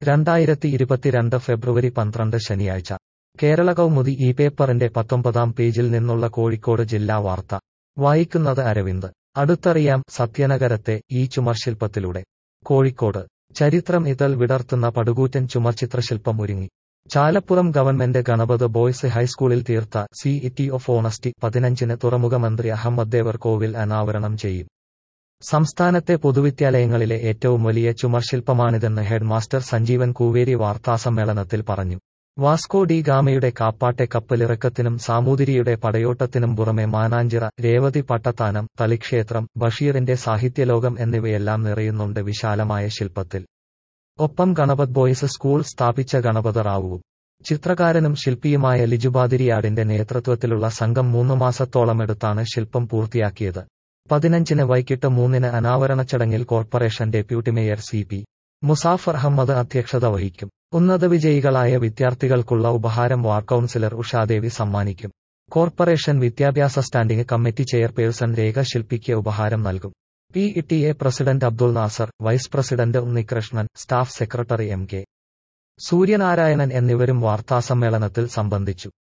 2022 ഫെബ്രുവരി 12 ശനിയാഴ്ച കേരള കൗമുദി ഈ പേപ്പറിന്റെ 19-ാം പേജിൽ നിന്നുള്ള കോഴിക്കോട് ജില്ലാ വാർത്ത വായിക്കുന്നത് അരവിന്ദ്. അടുത്തറിയാം സത്യനഗരത്തെ ഈ ചുമർശില്പത്തിലൂടെ. കോഴിക്കോട് ചരിത്രം ഇതൾ വിടർത്തുന്ന പടുകൂറ്റൻ ചുമർചിത്രശില്പം ഒരുങ്ങി. ചാലപ്പുറം ഗവൺമെന്റ് ഗണപത് ബോയ്സ് ഹൈസ്കൂളിൽ തീർത്ത സിഇടി ഓഫ് ഓണസ്റ്റി 15-ന് തുറമുഖമന്ത്രി അഹമ്മദ് ദേവർകോവിൽ അനാവരണം ചെയ്യും. സംസ്ഥാനത്തെ പൊതുവിദ്യാലയങ്ങളിലെ ഏറ്റവും വലിയ ചുമർശില്പമാണിതെന്ന് ഹെഡ് മാസ്റ്റർ സഞ്ജീവൻ കൂവേരി വാർത്താസമ്മേളനത്തിൽ പറഞ്ഞു. വാസ്കോ ഡി ഗാമയുടെ കാപ്പാട്ടെ കപ്പലിറക്കത്തിനും സാമൂതിരിയുടെ പടയോട്ടത്തിനും പുറമെ മാനാഞ്ചിറ, രേവതി പട്ടത്താനം, തളിക്ഷേത്രം, ബഷീറിന്റെ സാഹിത്യലോകം എന്നിവയെല്ലാം നിറയുന്നുണ്ട് വിശാലമായ ശില്പത്തിൽ. ഒപ്പം ഗണപത് ബോയ്സ് സ്കൂൾ സ്ഥാപിച്ച ഗണപത റാവുവും. ചിത്രകാരനും ശില്പിയുമായ ലിജുബാദിരിയാടിന്റെ നേതൃത്വത്തിലുള്ള സംഘം 3 മാസത്തോളമെടുത്താണ് ശില്പം പൂർത്തിയാക്കിയത്. 15-ന് വൈകിട്ട് 3-ന് അനാവരണ ചടങ്ങിൽ corporation deputy mayor CP. Musafar Ahamed അധ്യക്ഷത വഹിക്കും. ഉന്നത വിജയികളായ വിദ്യാർത്ഥികൾക്കുള്ള ഉപഹാരം വാർഡ് കൗൺസിലർ ഉഷാദേവി സമ്മാനിക്കും. കോർപ്പറേഷൻ വിദ്യാഭ്യാസ സ്റ്റാൻഡിംഗ് കമ്മിറ്റി ചെയർപേഴ്സൺ രേഖ ശില്പിക്ക് ഉപഹാരം നൽകും. PTA president Abdul Nasar, vice president Unnikrishnan, staff secretary MK. Suryanarayanan എന്നിവരും വാർത്താസമ്മേളനത്തിൽ സംബന്ധിച്ചു.